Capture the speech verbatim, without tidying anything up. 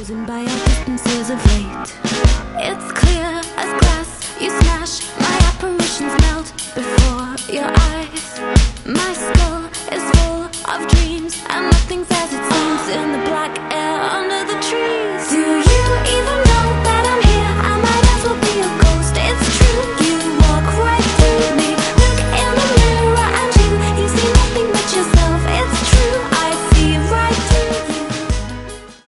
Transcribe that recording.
frozen by our distances of late. It's clear as glass, you smash, my apparitions melt before your eyes. My skull is full of dreams, and nothing's as it seems in the black air